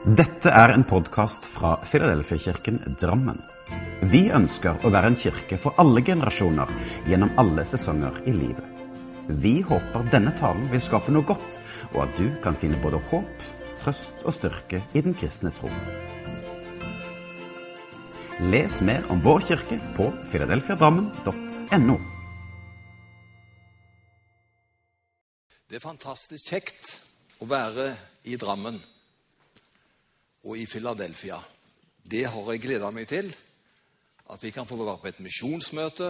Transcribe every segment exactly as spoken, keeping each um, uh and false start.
Dette er en podcast fra Filadelfia-kirken Drammen. Vi ønsker å være en kirke for alle generasjoner gjennom alle sesonger i livet. Vi håper denne talen vil skape noe godt, og at du kan finne både håp, trøst og styrke i den kristne tro. Les mer om vår kirke på filadelfia drammen punktum no. Det er fantastisk kjekt å være i Drammen og i Filadelfia. Det har jeg gledet meg til, at vi kan få være på et misjonsmøte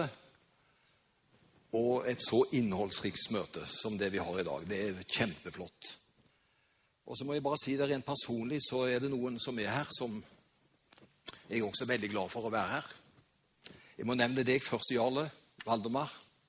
og et så innholdsrikt møte som det vi har i dag. Det er kjempeflott. Og så må jeg bare si det rent personlig, så er det noen som er her som jeg er også veldig glad for å være her. Jeg må nevne deg først, Jarle, Valdemar.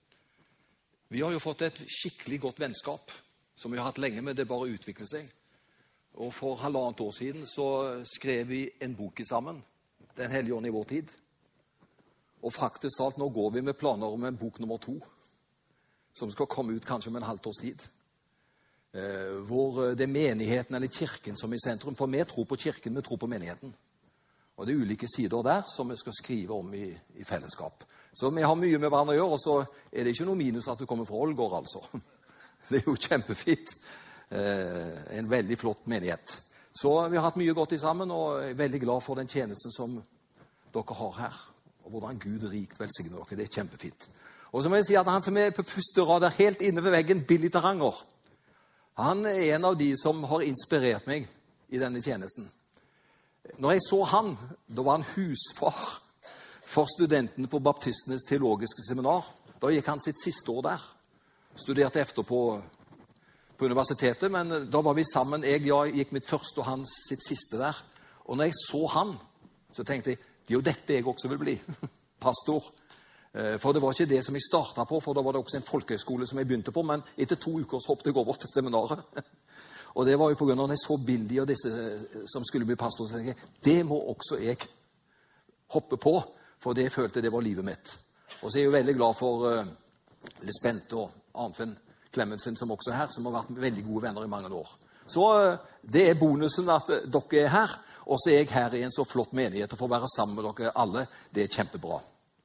Vi har jo fått et skikkelig godt vennskap, som vi har hatt lenge, men det bare utvikler seg. Og for halvannet år siden så skrev vi en bok sammen, Den hellige ånd i vår tid. Og faktisk alt, nå går vi med planer om en bok nummer to, som skal komme ut kanskje om en halvt års tid. Eh, hvor det er menigheten eller kirken som er i sentrum. For vi tror på kirken, vi tror på menigheten. Og det er ulike sider der som vi skal skrive om i, i fellesskap. Så vi har mye med hverandre å gjøre, og så er det ikke noe minus at du kommer fra Ålgård, altså. Det er jo kjempefint. Eh, en veldig flott menighet. Så vi har hatt mye godt i sammen, og jeg er veldig glad for den tjenesten som dere har her. Og hvordan Gud rikt velsigner dere. Det er kjempefint. Og så må jeg si at han som er på første rad der helt inne ved veggen, Billy Taranger, han er en av de som har inspirert meg i denne tjenesten. Når jeg så han, da var han husfar for studentene på Baptistenes teologiske seminar. Da gikk han sitt siste år der. Studerte efter på, på universitetet, men da var vi sammen. Jeg ja, gikk mitt første og han sitt siste der. Og når jeg så han, så tenkte jeg, det er jo dette jeg også vil bli. Pastor. For det var ikke det som jeg startet på, for da var det også en folkehøyskole som jeg begynte på, men etter to uker så hoppet jeg over til seminaret. Og det var jo på grunn av at jeg så Billy og disse som skulle bli pastor, så tenkte jeg, det må også jeg hoppe på, for det jeg følte det var livet mitt. Og så er jeg jo veldig glad for uh, Lisbeth og Arnfinn Clemensen som også er her, som har vært veldig gode venner i mange år. Så uh, det er bonusen at uh, dere er her, og så er jeg her i en så flott menighet og får være sammen med dere alle. Det er kjempebra.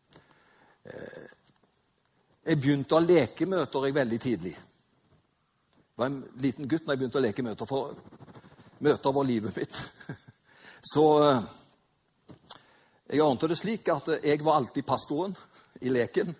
Uh, jeg begynte å leke møter jeg veldig tidlig. Jeg var en liten gutt når jeg begynte å leke møter, for møter var livet mitt. Så uh, jeg ante det slik at jeg var alltid pastoren i leken.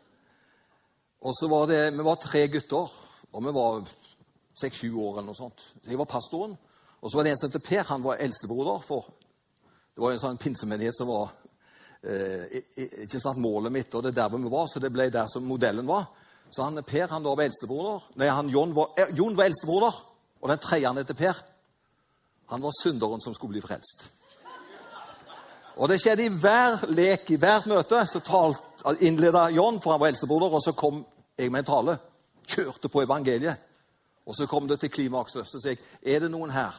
Og så var det, vi var tre gutter, og vi var seks-sju år eller noe sånt. Så jeg var pastoren, og så var det en som heter Per, han var eldstebroder, for det var en sånn pinsemenighet som var eh, ikke sant målet mitt, og det der hvor vi var, så det ble der som modellen var. Så han Per, han var eldstebroder. Nei, han Jon var, eh, Jon var eldstebroder, og den tredje han heter Per. Han var synderen som skulle bli frelst. Og det skjedde i hver lek, i hvert møte, så talt, innledet Jon, for han var eldstebroder, og så kom jeg med en tale, kjørte på evangeliet, og så kom det til klimakset, så sier jeg, er det noen her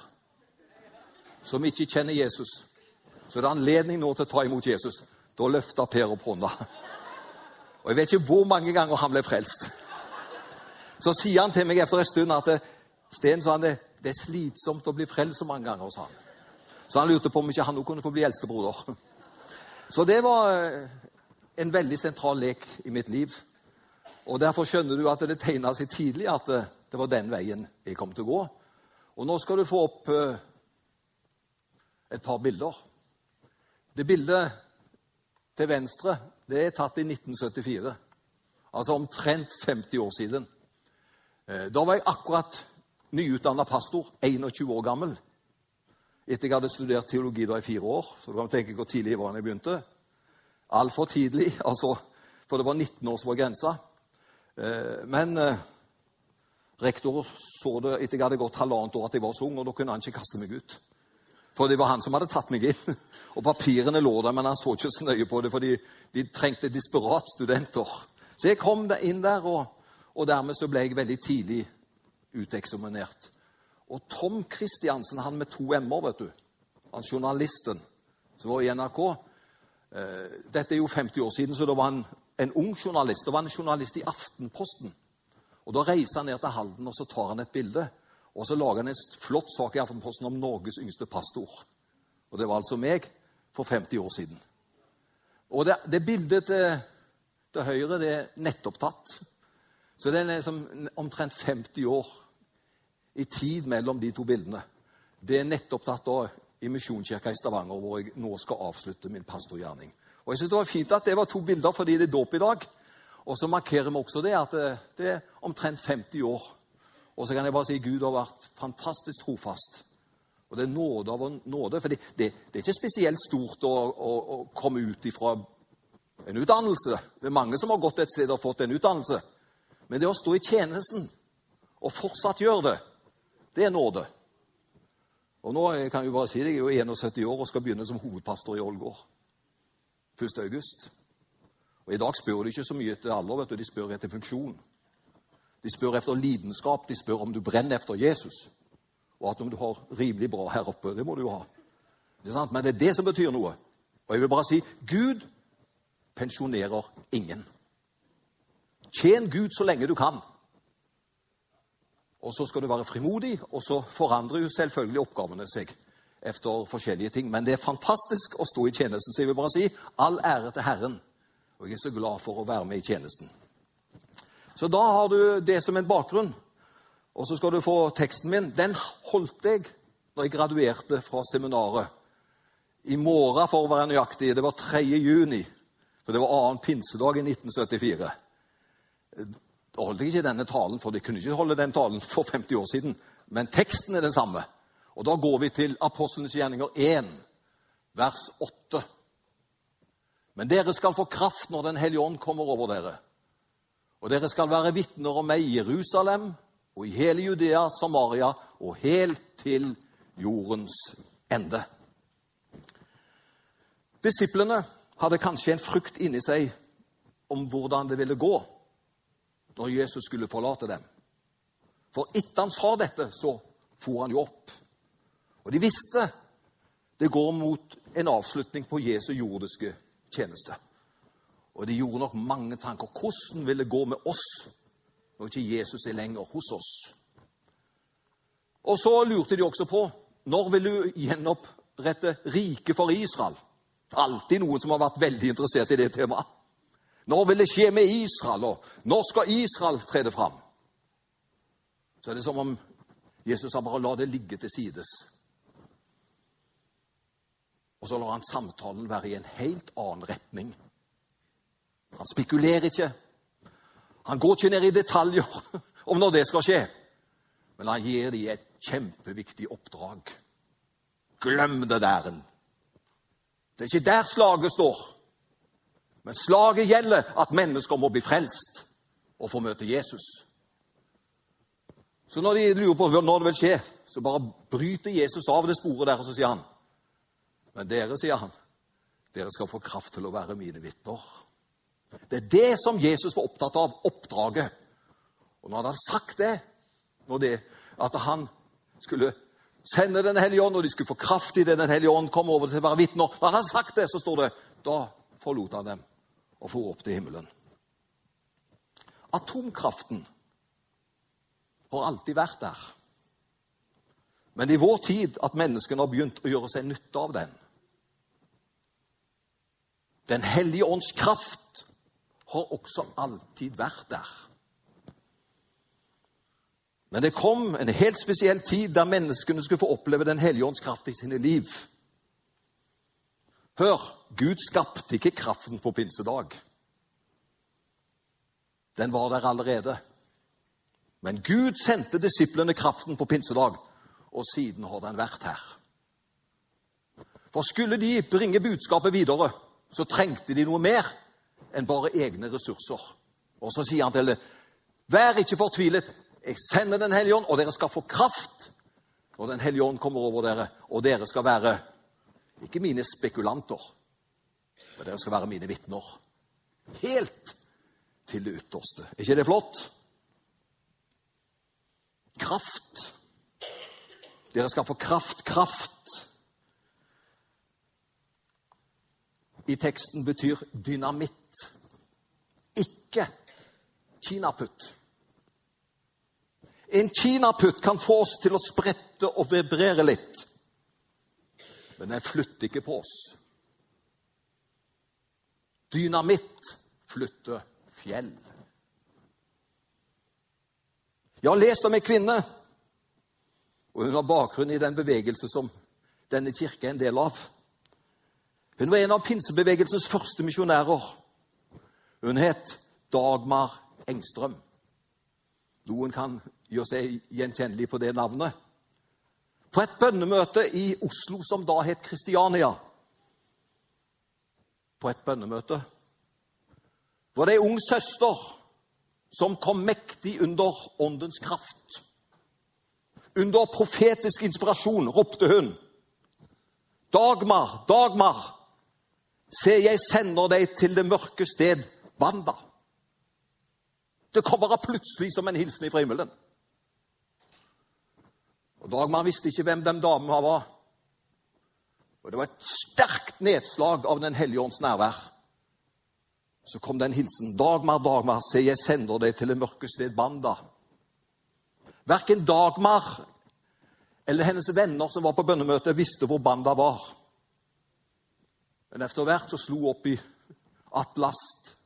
som ikke kjenner Jesus? Så det er anledning nå til å ta imot Jesus. Da løftet Per opp hånda. Og jeg vet ikke hvor mange ganger han ble frelst. Så sier han til meg efter en stund at Sten sa han det, det er slitsomt å bli frelst så mange ganger, sa han. Så han lurte på om ikke han kunne få bli eldstebroder. Så det var en veldig sentral lek i mitt liv. Og derfor skjønner du at det tegnet seg tidlig at det var den veien jeg kom til å gå. Og nå skal du få opp et par bilder. Det bildet til venstre, det er tatt i nitten syttifire. Altså omtrent femti år siden. Da var jeg akkurat nyutdannet pastor, einogtjue år gammel. Etter jeg hadde studert teologi da i fire år, så du kan tenke hvor tidlig jeg var når jeg begynte. Alt for tidlig, altså, for det var nitten år som var grensa. Men eh, rektor så det etter jeg hadde gått halvannet år at jeg var så ung, og da kunne han ikke kaste meg ut. For det var han som hadde tatt meg inn. Og papirene lå der, men han så ikke så nøye på det, for de, de trengte desperat studenter. Så jeg kom inn der, og, og dermed så ble jeg veldig tidlig uteksaminert. Og Tom Kristiansen, han med to M-er, vet du, han journalisten som var i N R K, eh, dette er jo femti år siden, så da var han en ung journalist, da var han en journalist i Aftenposten. Og da reiser han ned til Halden, og så tar han et bilde, Og så laget han en flott sak i Aftenposten om Norges yngste pastor. Og det var altså meg for femti år siden. Og det, det bildet til, til høyre, det er nettopp tatt. Så det er liksom omtrent femti år i tid mellom de to bildene. Det er nettopp tatt da i Misjonskirka i Stavanger, hvor jeg nå skal avslutte min pastorgjerning. Og jeg synes det var fint at det var to bilder, fordi det er dåp i dag. Og så markerer vi også det at det, det er omtrent femti år. Og så kan jeg bare si Gud har vært fantastisk trofast. Og det er nåde av nåde, for det, det, det er ikke spesielt stort å, å, å komme ut ifra en utdannelse. Det er mange som har gått et sted og fått en utdannelse. Men det å stå i tjenesten og fortsatt gjøre det, det er nåde. Og nå kan jeg jo bare si det, jeg er jo enogsytti år og skal begynne som hovedpastor i Ålgård. første august. Og i dag spør de ikke så mye etter alder, vet du, de spør etter funksjon. De spør efter lidenskap, de spør om du brenner efter Jesus. Og at om du har rimelig bra her oppe, det må du jo ha. Det er sant? Men det er det som betyr noe. Og jeg vil bare si, Gud pensjonerer ingen. Tjen Gud så lenge du kan. Og så skal du være frimodig, og så forandrer jo selvfølgelig oppgavene seg efter forskjellige ting. Men det er fantastisk å stå i tjenesten, så jeg vil bare si, all ære til Herren. Og jeg er så glad for å være med i tjenesten. Så da har du det som en bakgrunn. Og så skal du få teksten min. Den holdt jeg når jeg graduerte fra seminaret. I morgen, for å være nøyaktig, det var tredje juni. For det var annen pinsedag i nitten syttifire. Da holdt jeg ikke denne talen, for de kunne ikke holde den talen for femti år siden. Men teksten er den samme. Og da går vi til Apostlenes gjerninger én, vers åtte. Men dere skal få kraft når den hellige ånd kommer over dere. Og dere skal være vitner om meg i Jerusalem, og i hele Judea, Samaria, og helt til jordens ende. Disiplene hadde kanskje en frukt inni seg om hvordan det ville gå når Jesus skulle forlate dem. For etter han sa dette, så for han jo opp. Og de visste det går mot en avslutning på Jesu jordiske tjeneste. Og de gjorde nok mange tanker. Hvordan vil det gå med oss når ikke Jesus er lenger hos oss? Og så lurte de også på, når vil du gjenopprette riket for Israel? Alltid noen som har vært veldig interessert i det temaet. Når vil det skje med Israel, og når skal Israel trede fram? Så er det som om Jesus har bare la det ligge til sides. Og så lar han samtalen være i en helt annen retning. Han spekulerer ikke. Han går ikke ned i detaljer om når det skal skje. Men han gir dem et kjempeviktig oppdrag. Glem det der. Det er ikke der slaget står. Men slaget gjelder at mennesker må bli frelst og få møte Jesus. Så når de lurer på når det vil skje, så bare bryter Jesus av det sporet der, og så sier han, men dere, sier han, dere skal få kraft til å være mine vitner. Det er det som Jesus var opptatt av, oppdraget. Og når han hadde sagt det, når det at han skulle sende den hellige ånd, og de skulle få kraft i det den hellige ånd kom over til å være vitner, når han hadde sagt det, så står det, da forlot han dem og for opp til himmelen. Atomkraften har alltid vært der. Men i vår tid at menneskene har begynt å gjøre seg nytte av den. Den hellige ånds kraft har også alltid vært der. Men det kom en helt spesiell tid der menneskene skulle få oppleve den hellige ånds kraft i sine liv. Hør, Gud skapte ikke kraften på pinsedag. Den var der allerede. Men Gud sendte disiplene kraften på pinsedag, og siden har den vært her. For skulle de bringe budskapet videre, så trengte de noe mer enn bare egne ressurser. Og så sier han til det, vær ikke fortvilet, jeg sender den hellige ånd, og dere skal få kraft når den hellige ånd kommer over dere, og dere skal være ikke mine spekulanter, men dere skal være mine vitner. Helt til det ytterste. Er ikke det flott? Kraft. Dere skal få kraft, kraft. I teksten betyr dynamitt. Ikke kinaputt. En kinaputt kan få oss til å sprette og vibrere litt, men den flytter ikke på oss. Dynamitt flytter fjell. Jeg har lest om en kvinne, og hun har bakgrunn i den bevegelse som denne kirke er en del av. Hun var en av pinsebevegelsens første misjonærer. Hun het Dagmar Engstrøm. Noen kan gjøre seg gjenkjennelig på det navnet. På et bønnemøte i Oslo som da het Kristiania, på et bønnemøte, var det en ung søster som kom mektig under åndens kraft. Under profetisk inspirasjon ropte hun: Dagmar, Dagmar, se, jeg sender deg til det mørke sted, Banda. Det kom bare plutselig som en hilsen fra himmelen. Og Dagmar visste ikke hvem den damen var. Og det var et sterkt nedslag av den hellige ånds nærvær. Så kom den hilsen: Dagmar, Dagmar, se, jeg sender deg til det mørke sted, Banda. Hverken Dagmar eller hennes venner som var på bønnemøtet visste hvor Banda var. Men etter hvert så slo opp i Atlas,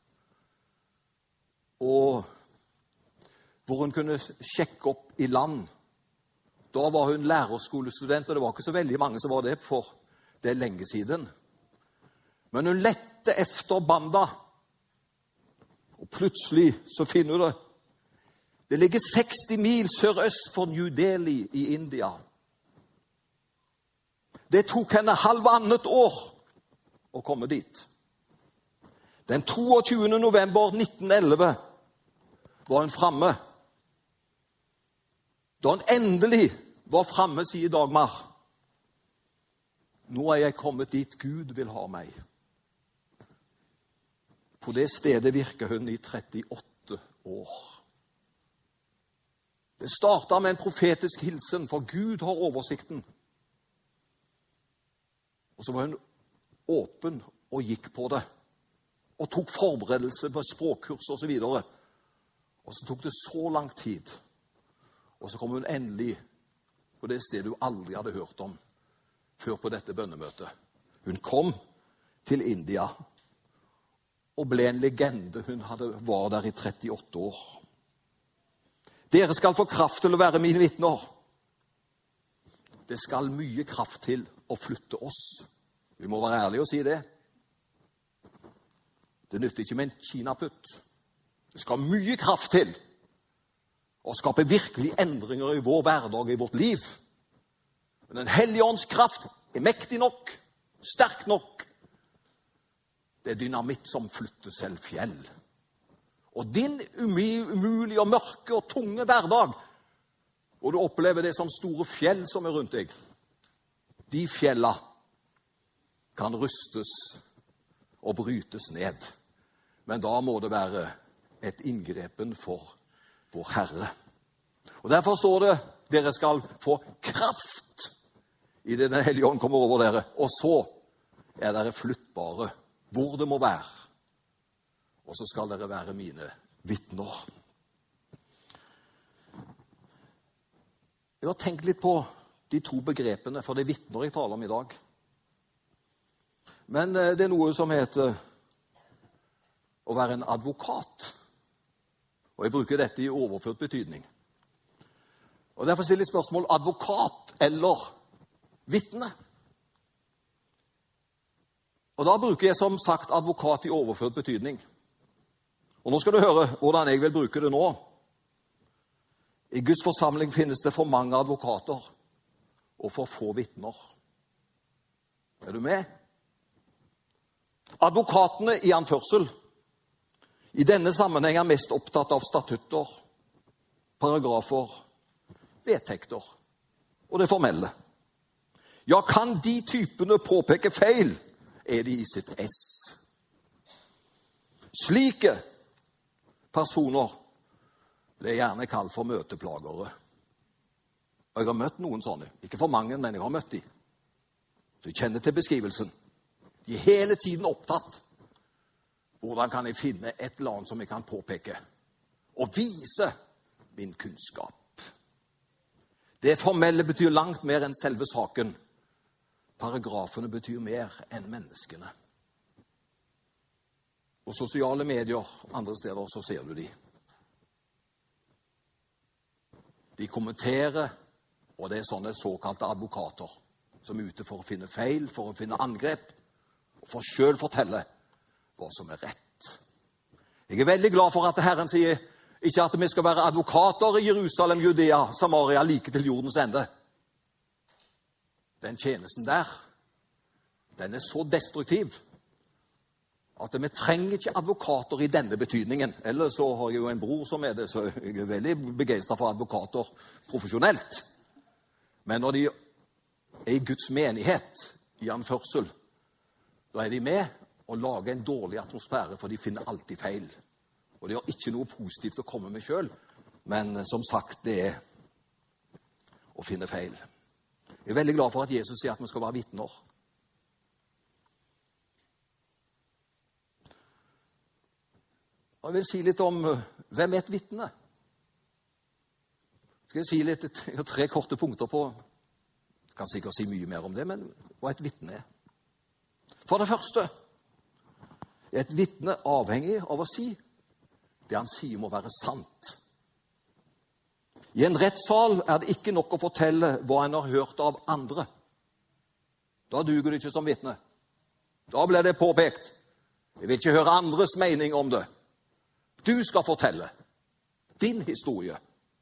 og hvor hun kunne sjekke opp i land. Da var hun lærerskolestudent, og det var ikke så veldig mange som var det, for det er lenge siden. Men hun lette efter Banda, og plutselig så finner hun det. Det ligger seksti mil sørøst for New Delhi i India. Det tok henne halvannet år å komme dit. Den toogtyvende november nitten elleve var hun fremme. Da hun endelig var fremme, sier Dagmar: Nå er jeg kommet dit Gud vil ha meg. På det stedet virker hun i trettiåtte år. Det startet med en profetisk hilsen, for Gud har oversikten. Og så var hun åpen og gikk på det, og tok forberedelse på språkkurs og så videre. Og så tok det så lang tid, og så kom hun endelig på det stedet hun aldri hadde hørt om før på dette bønnemøtet. Hun kom til India og ble en legende. Hun hadde, var der i trettiåtte år. Dere skal få kraft til å være mine vitner. Det skal mye kraft til å flytte oss. Vi må være ærlige og si det. Det nytter ikke med en kinaputt. Det skal mye kraft til å skape virkelig endringer i vår hverdag og i vårt liv. Men den hellige ånds kraft er mektig nok, sterk nok. Det er dynamitt som flytter selv fjell. Og din umulige og mørke og tunge hverdag, hvor du opplever det som store fjell som er rundt deg, de fjella kan rustes og brytes ned. Men da må det være et inngrepen for vår Herre. Og derfor står det: dere skal få kraft i det Den hellige ånd kommer over dere. Og så er dere flyttbare hvor det må være. Og så skal dere være mine vitner. Jeg har tenkt litt på de to begrepene for det vitner jeg taler om i dag. Men det er noe som heter å være en advokat. Og jeg bruker dette i overført betydning. Og derfor stiller jeg spørsmål: advokat eller vitne? Og da bruker jeg som sagt advokat i overført betydning. Og nå skal du høre hvordan jeg vil bruke det nå. I Guds forsamling finnes det for mange advokater og for få vitner. Er du med? Advokatene i anførsel i denne sammenheng er mest opptatt av statutter, paragrafer, vedtekter og det formelle. Ja, kan de typene påpeke feil, er de i sitt ess. Slike personer ble gjerne kalt for møteplagere. Og jeg har møtt noen sånne. Ikke for mange, men jeg har møtt de. Så jeg kjenner til beskrivelsen. De er hele tiden opptatt. Hvordan kan jeg finne et eller annet som jeg kan påpeke? Og vise min kunnskap. Det formelle betyr langt mer enn selve saken. Paragrafene betyr mer enn menneskene. På sosiale medier, andre steder, så ser du de. De kommenterer, og det er sånne såkalte advokater som er ute for å finne feil, for å finne angrep, og for selv fortelle hva som er rett. Jeg er veldig glad for at Herren sier ikke at vi skal være advokater i Jerusalem, Judea, Samaria, like til jordens ende. Den tjenesten der, den er så destruktiv at vi trenger ikke advokater i denne betydningen. Ellers så har jeg jo en bror som er det, så jeg er veldig begeistret for advokater profesjonelt. Men når de er i Guds menighet, i anførsel, da er de med og lager en dårlig atmosfære, for de finner alltid feil. Og det har ikke noe positivt å komme med selv, men som sagt, det er å finne feil. Jeg er veldig glad for at Jesus sier at vi skal være vitner. Og jeg vil si litt om hvem er et vitne. Skal jeg si litt, jeg har tre korte punkter på, jeg kan sikkert si mye mer om det, men hva et vitne er. For det første, er et vitne avhengig av å si det han sier må være sant. I en rettssal er det ikke nok å fortelle hva en har hørt av andre. Da duger det ikke som vitne. Da blir det påpekt. Jeg vil ikke høre andres mening om det. Du skal fortelle din historie.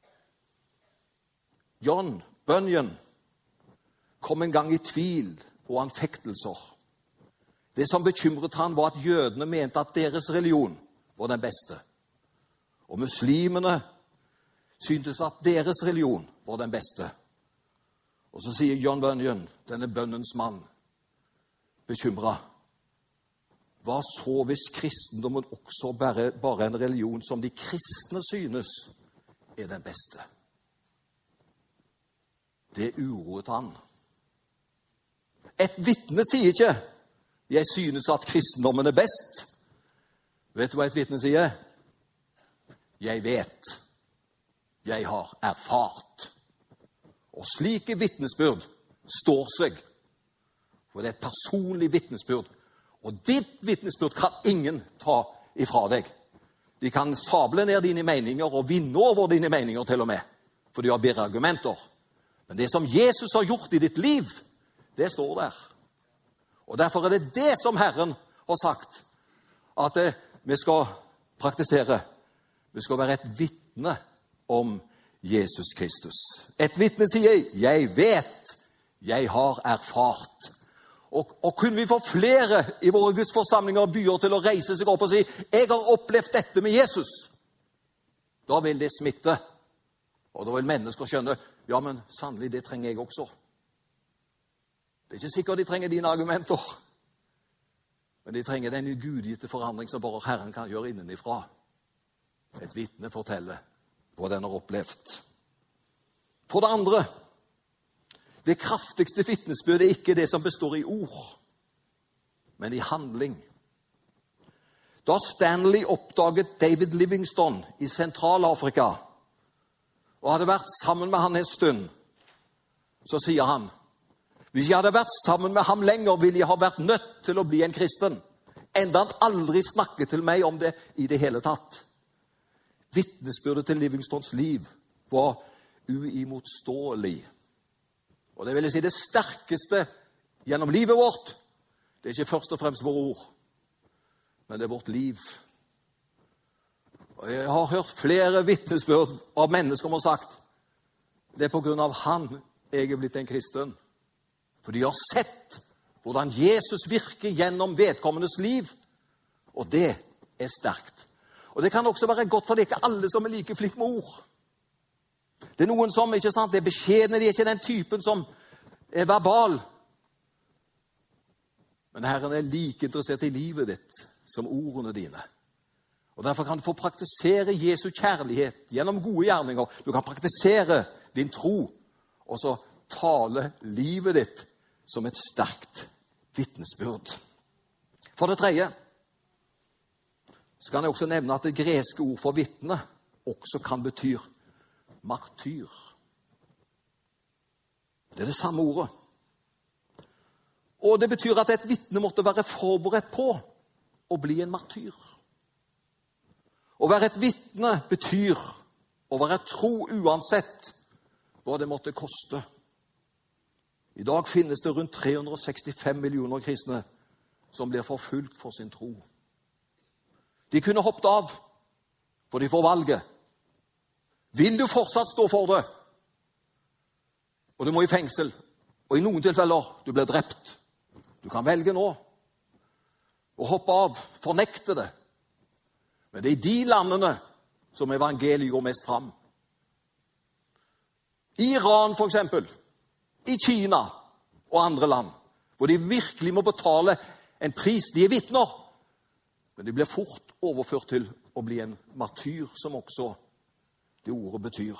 John Bunyan kom en gang i tvil og anfektelser. Det som bekymret han var at jødene mente at deres religion var den beste. Og muslimene syntes at deres religion var den beste. Og så sier John Bunyan, denne bønnens mann, bekymret: hva så hvis kristendommen også bare, bare en religion som de kristne synes er den beste? Det uroet han. Et vitne sier ikke: jeg synes at kristendommen er best. Vet du hva et vitne sier? Jeg vet. Jeg har erfart. Og slike vitnesbyrd står seg. For det er et personlig vitnesbyrd. Og ditt vitnesbyrd kan ingen ta ifra deg. De kan sable ned dine meninger og vinne over dine meninger til og med. For de har bedre argumenter. Men det som Jesus har gjort i ditt liv, det står der. Og derfor er det det som Herren har sagt, at eh, vi skal praktisere. Vi skal være et vitne om Jesus Kristus. Et vitne sier: jeg vet, jeg har erfart. Og, og kunne vi få flere i våre gudsforsamlinger og byer til å reise seg opp og si: jeg har opplevd dette med Jesus. Da vil det smitte. Og da vil mennesker skjønne: ja, men sannelig, det trenger jeg også. Det er ikke sikkert de trenger dine argumenter, men de trenger den ugudgitte forandring som bare Herren kan gjøre innenifra. Et vitne forteller hva den har opplevd. For det andre, det kraftigste vitnesbyrdet er ikke det som består i ord, men i handling. Da Stanley oppdaget David Livingstone i Sentral-Afrika, og hadde vært sammen med han en stund, så sier han: hvis jeg hadde vært sammen med ham lenger, ville jeg ha vært nødt til å bli en kristen. Enda han aldri snakket til meg om det i det hele tatt. Vitnesbyrdet til Livingstones liv var uimotståelig. Og det vil jeg si, det sterkeste gjennom livet vårt, det er ikke først og fremst våre ord, men det er vårt liv. Og jeg har hørt flere vitnesbyrd av mennesker som har sagt: det er på grunn av han jeg er blitt en kristen. For de har sett hvordan Jesus virker gjennom vedkommendes liv, og det er sterkt. Og det kan også være godt, for det er ikke alle som er like flink med ord. Det er noen som, ikke sant, det er beskjedne, de er ikke den typen som er verbal. Men Herren er like interessert i livet ditt som ordene dine. Og derfor kan du få praktisere Jesu kjærlighet gjennom gode gjerninger. Du kan praktisere din tro, og så tale livet ditt som et sterkt vitnesbyrd. For det tredje, så kan jeg også nevne at det greske ord for vitne også kan bety martyr. Det er det samme ordet. Og det betyr at et vitne måtte være forberedt på å bli en martyr. Å være et vitne betyr å være tro uansett hva det måtte koste. I dag finnes det rundt tre hundre sekstifem millioner kristne som blir forfulgt for sin tro. De kunne hoppet av, for de får valget. Vil du fortsatt stå for det? Og du må i fengsel, og i noen tilfeller du blir drept. Du kan velge nå å hoppe av, fornekte det. Men det er i de landene som evangeliet går mest fram. I Iran for eksempel, i Kina og andre land, hvor de virkelig må betale en pris. De er vitner, men de blir fort overført til å bli en martyr, som også det ordet betyr.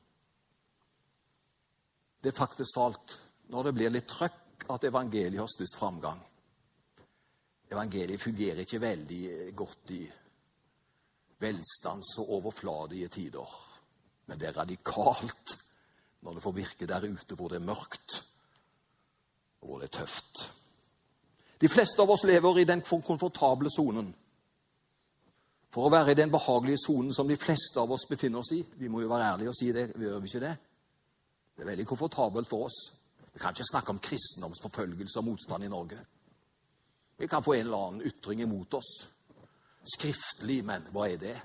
Det er faktisk talt når det blir litt trøkk at evangeliet har størst framgang. Evangeliet fungerer ikke veldig godt i velstands- og overfladige tider. Men det er radikalt når det får virke der ute hvor det er mørkt og hvor det er tøft. De fleste av oss lever i den komfortable zonen. For å være i den behagelige zonen som de fleste av oss befinner oss i. Vi må jo være ærlige og si det, vi gjør ikke det. Det er veldig komfortabelt for oss. Vi kan ikke snakke om kristendomsforfølgelse og motstand i Norge. Vi kan få en eller annen ytring imot oss. Skriftlig, men hva er det?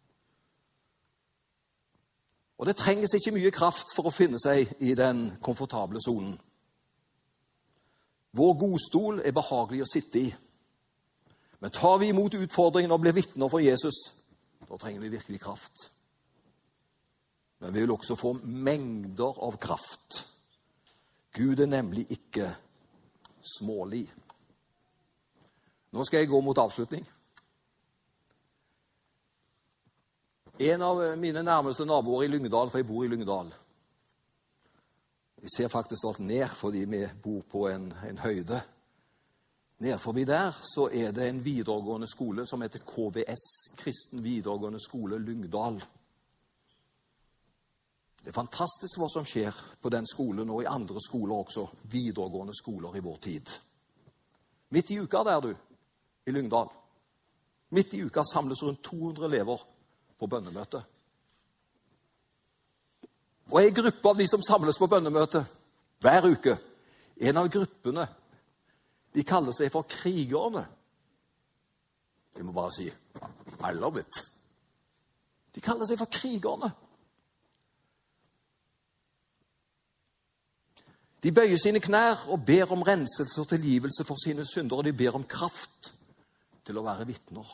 Og det trenges ikke mye kraft for å finne seg i den komfortable zonen. Vår godstol er behagelig å sitte i. Men tar vi imot utfordringen og blir vitner for Jesus, da trenger vi virkelig kraft. Men vi vil også få mengder av kraft. Gud er nemlig ikke smålig. Nå skal jeg gå mot avslutning. En av mine nærmeste naboer i Lyngdal, for jeg bor i Lyngdal. Vi ser faktisk alt ned fordi vi bor på en, en høyde. Ned forbi der så er det en videregående skole som heter K V S, Kristen videregående skole Lyngdal. Det er fantastisk hva som skjer på den skolen og i andre skoler også, videregående skoler i vår tid. Midt i uka der du, i Lyngdal. Midt i uka samles rundt to hundre elever på bønnemøte. Og en gruppe av de som samles på bønnemøte hver uke, en av gruppene, de kaller seg for krigerne. De må bare si, I love it. De kaller seg for krigerne. De bøyer sine knær og ber om renselse og tilgivelse for sine synder, og de ber om kraft til å være vitner.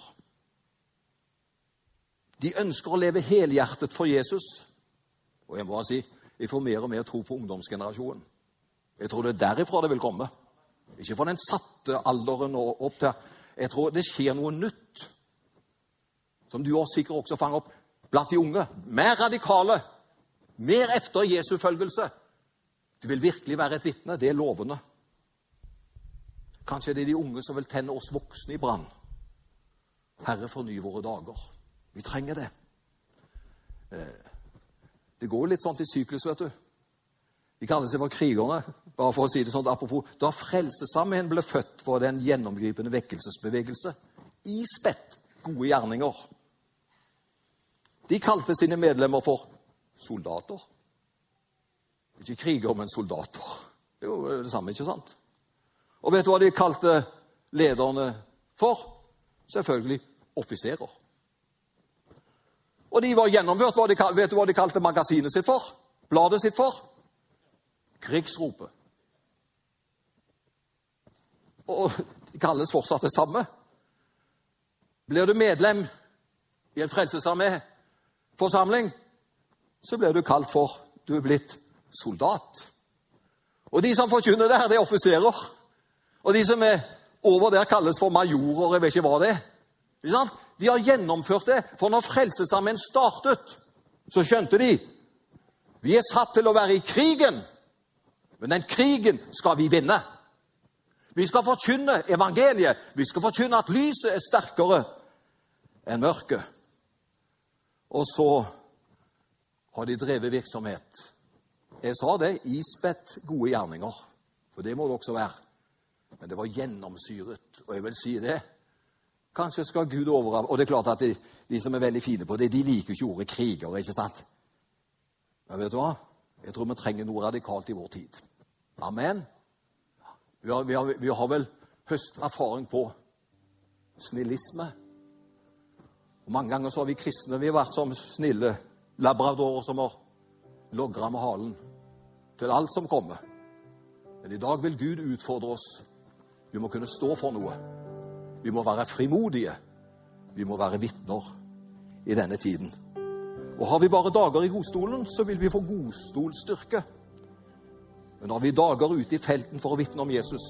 De ønsker å leve helhjertet for Jesus. Og jeg må bare si, jeg får mer og mer tro på ungdomsgenerasjonen. Jeg tror det er derifra det vil komme. Ikke fra den satte alderen og opp til. Jeg tror det skjer noe nytt. Som du også sikkert også fanger opp blant de unge. Mer radikale. Mer efter Jesu følgelse. Det vil virkelig være et vitne. Det er lovende. Kanskje det er de unge som vil tenne oss voksne i brann. Herre, forny våre dager. Vi trenger det. Det går litt sånn til syklus, vet du. De kaller seg for krigerne, bare for å si det sånn apropos. Da Frelsesarmeen ble født for den gjennomgripende vekkelsesbevegelse, ispett gode gjerninger. De kalte sine medlemmer for soldater. Ikke kriger, men soldater. Det er jo det samme, ikke sant? Og vet du hva de kalte lederne for? Selvfølgelig offiserer. Og de var gjennomført, hva de, vet du hva de kalte magasinet sitt for? Bladet sitt for? Krigsropet. Og de kalles fortsatt det samme. Blir du medlem i en frelsesarmé forsamling, så blir du kalt for, du er blitt soldat. Og de som forkynner der, det er offiserer. Og de som er over der kalles for majorer, jeg vet ikke hva det er. Ikke sant? De har gjennomført det, for når frelsesarmeen startet, så skjønte de, vi er satt til å være i krigen, men den krigen skal vi vinne. Vi skal forkynne evangeliet, vi skal forkynne at lyset er sterkere enn mørket. Og så har de drevet virksomhet Jeg sa det, ispett gode gjerninger, for det må det også være. Men det var gjennomsyret, og jeg vil si det. Kanskje skal Gud over, og det er klart at de, de som er veldig fine på det, de liker ikke ordet kriger, ikke sant? Men vet du hva? Jeg tror vi trenger noe radikalt i vår tid. Amen. Vi har, vi har, vi har vel høstet erfaring på snillisme. Og mange ganger så har vi kristne, vi har vært som snille labradorer som har logret med halen til alt som kommer. Men i dag vil Gud utfordre oss. Vi må kunne stå for noe. Vi må være frimodige. Vi må være vittner i denne tiden. Og har vi bare dager i godstolen, så vil vi få godstolstyrke. Men har vi dager ute i felten for å vitne om Jesus,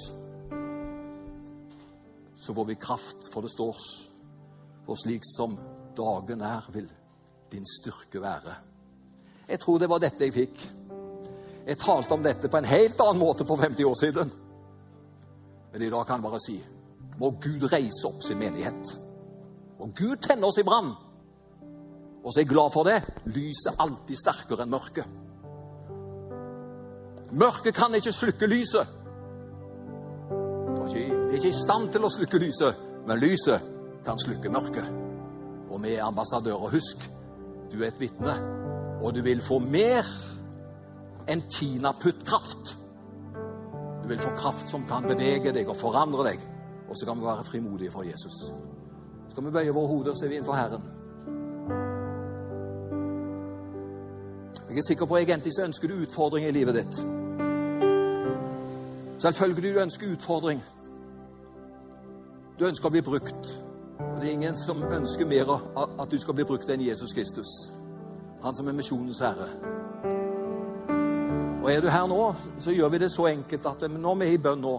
så får vi kraft, for det står. For slik som dagen er, vil din styrke være. Jeg tror det var dette jeg fikk. Jeg talte om dette på en helt annen måte for femti år siden. Men i dag kan jeg bare si, må Gud reise opp sin menighet. Og Gud tenner oss i brann. Og så er jeg glad for det. Lyset er alltid sterkere enn mørket. Mørket kan ikke slukke lyset. Det er ikke, det er ikke i stand til å slukke lyset, men lyset kan slukke mørket. Og vi er ambassadører. Husk, du er et vitne, og du vil få mer enn Tina putt kraft. Du vil få kraft som kan bevege deg og forandre deg, og så kan vi være frimodige for Jesus. Skal vi bøye våre hoder, så er vi innenfor Herren. Jeg er sikker på at egentlig så ønsker du utfordring i livet ditt. Selvfølgelig du ønsker utfordring. Du ønsker å bli brukt. Og det er ingen som ønsker mer at du skal bli brukt enn Jesus Kristus. Han som er misjonens herre. Og er du her nå, så gjør vi det så enkelt at når vi er i bønn nå,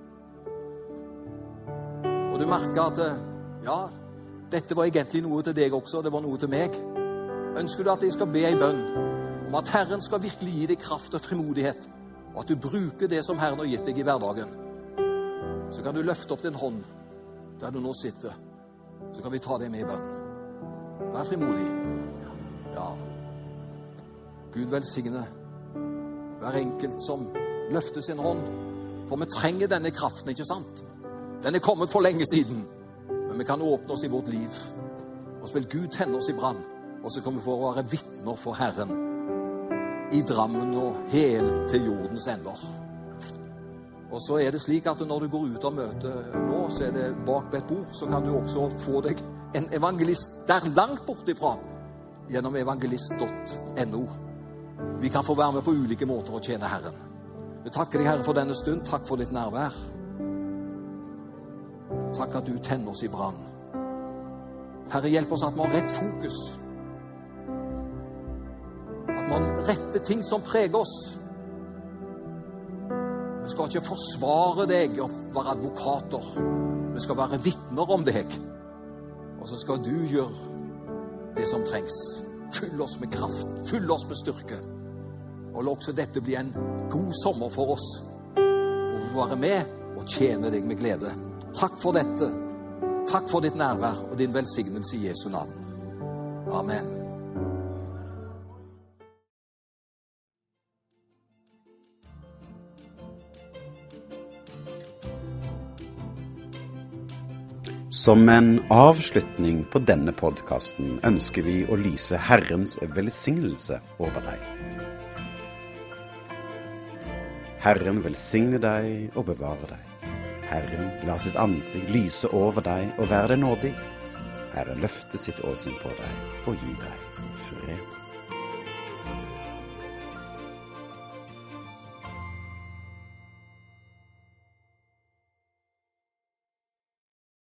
og du merker at ja, dette var egentlig noe til deg også, det var noe til meg. Ønsker du at jeg skal be i bønn om at Herren skal virkelig gi deg kraft og frimodighet, og at du bruker det som Herren har gitt deg i hverdagen, så kan du løfte opp din hånd der du nå sitter. Så kan vi ta det med i bønn. Vær frimodig. Ja. Gud velsigne hver enkelt som løfter sin hånd. For vi trenger denne kraften, ikke sant? Den er kommet for lenge siden. Men vi kan åpne oss i vårt liv. Og så vil Gud tenne oss i brann. Og så kommer vi for å være vittner for Herren. I Drammen og helt til jordens ender. Og så er det slik at når du går ut av møtet nå, så er det bak ved et bord, så kan du også få deg en evangelist der langt bortifra, gjennom evangelist punktum no. Vi kan få være med på ulike måter å tjene Herren. Vi takker deg, Herre, for denne stund. Takk for ditt nærvær. Takk at du tenner oss i brann. Herre, hjelp oss at vi har rett fokus. At man retter ting som preger oss. Vi skal ikke forsvare deg og være advokater. Vi skal være vittner om deg. Og så skal du gjøre det som trengs. Fyll oss med kraft. Fyll oss med styrke. Og la også dette bli en god sommer for oss. Hvor vi får være med og tjene deg med glede. Takk for dette. Takk for ditt nærvær og din velsignelse i Jesu navn. Amen. Som en avslutning på denne podcasten ønsker vi å lyse Herrens velsignelse over deg. Herren velsigne deg og bevare deg. Herren la sitt ansikt lyse over deg og være deg nådig. Herren løfte sitt åsyn på deg og gi deg fred.